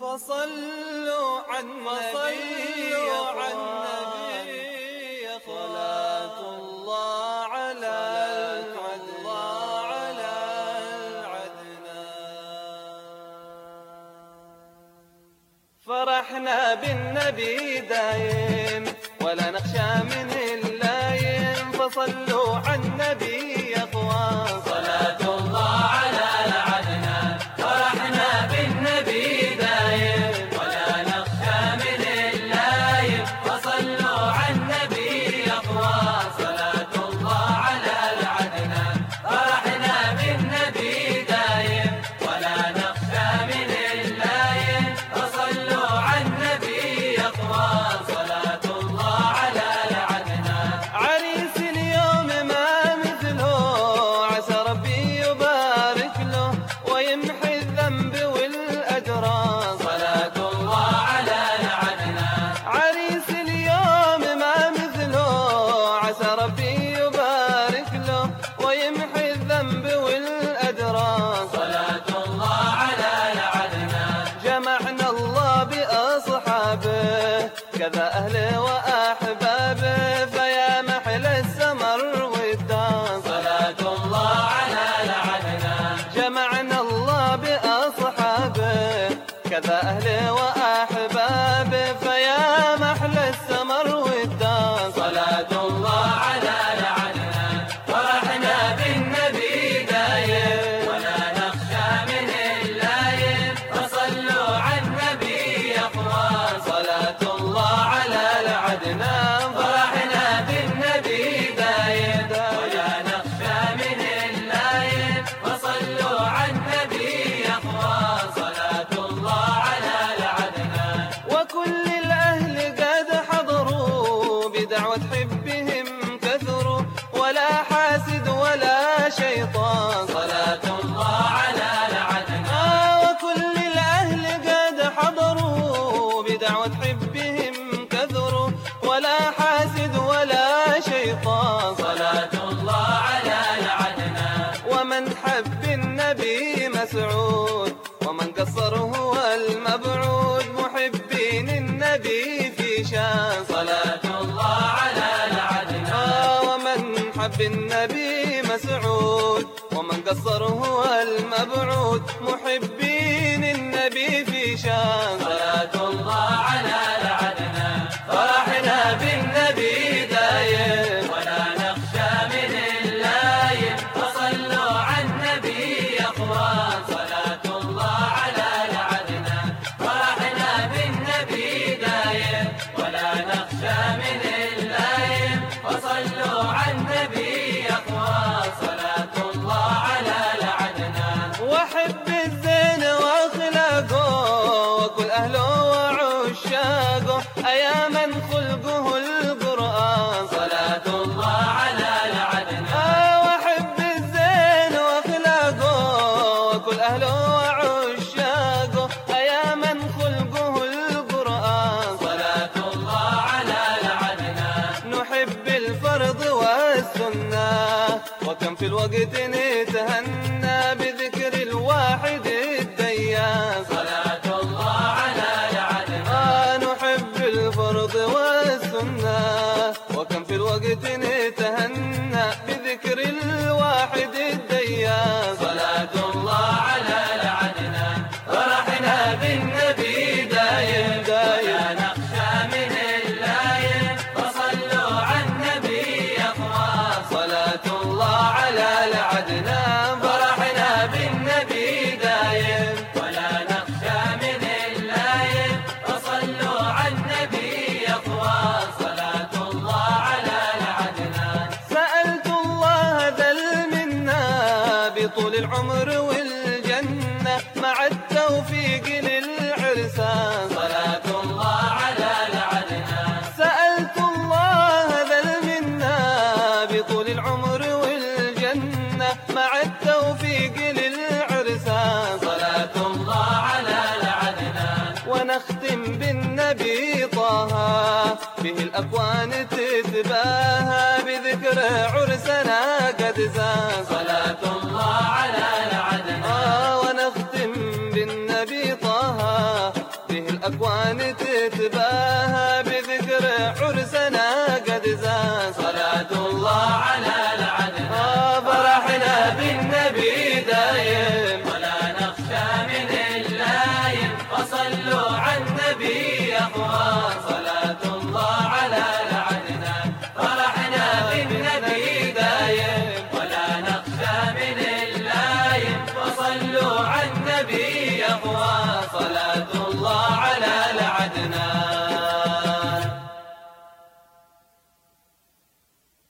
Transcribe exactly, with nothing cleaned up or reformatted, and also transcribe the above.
فصلوا عن النبي صلاة الله على فرحنا بالنبي دايم ولا نخشى من اللايم. فصلوا عن النبي يا اخوان صلاة الله على العدنان. فرحنا بالنبي دايم ولا نخشى من اللايم. فصلوا عن النبي يا اخوان صلاة الله على العدنان. فرحنا بالنبي دايم ولا نخشى من اللايم. فصلوا عن النبي يا اخوان صلاة الله على العدنان. عريس اليوم ما مثله عسى ربي يبارك له ويمحي الذنب والأجران. صلاة الله على العدنان. عريس اليوم ما مثله عسى ربي يبارك له ويمحي الذنب والأجران. صلاة الله على العدنان. جمعنا الله بأصحابه كذا أهله وأحبابه فيا محل السمر والدان. صلاة الله على العدنان. جمعنا الله بأصحابه كذا أهله وأحبابه فيا محل السمر والدان. صلاة الله على العدنان. فرحنا بالنبي دايم ولا نخشى من اللايم. فصلوا عن النبي يا اخوان صلاة الله على العدنان. فرحنا بالنبي دايم ولا نخشى من اللايم. فصلوا عن النبي يا اخوان صلاة الله على العدنان. وكل الأهل قد حضروا بدعوة حبهم كثروا ولا حاسد ولا شيطان. صلاة الله على العدنان. آه وكل الأهل قد حضروا بدعوة حبهم كثروا ولا حاسد ولا شيطان. صلاة الله على العدنان. ومن حب النبي مسعود ومن قصر هو المبعود محبين النبي في شان. صلاة الله على العدنان. آه ومن حب النبي مسعود ومن قصر هو المبعود محبين النبي في شان. صلاة الله على العدنان. فرحنا بالنبي دايم ولا نخشى من اللايم. فصلوا عن النبي يا اخوان صلاة الله على العدنان. فرحنا بالنبي دايم ولا نخشى من اللايم. فصلوا عن النبي يا اخوان صلاة الله على العدنان. وحب الزين واخلاقه وكل اهله وعشاقه ايا من خلقه القرآن. صلاة الله على العدنان. آه وحب الزين واخلاقه وكل اهله وعشاقه ايا من خلقه القرآن. صلاة الله على العدنان. نحب الفرض والسنة وكم في الوقت نتهنى بذكر الواحد الديان. صلاة الله على العدنان. آه نحب الفرض والسنة وكم في الوقت نتهنى بذكر الواحد الديان. صلاة الله على العدنان. فرحنا بالنبي دايم ولا نخشى من اللايم. فصلوا عن النبي يا اخوان صلاة الله على العدنان. فرحنا بالنبي دايم ولا نخشى من اللايم. فصلوا عن النبي يا اخوان صلاة الله على العدنان. سألت الله ذا المنة بطول العمر والجنة مع التوفيق للعرسان. صلاة الله على العدنان. سألت الله ذا المنة بطول العمر والجنة مع التوفيق للعرسان. صلاة الله على العدنان. ونختم بالنبي طه به الأكوان تتبع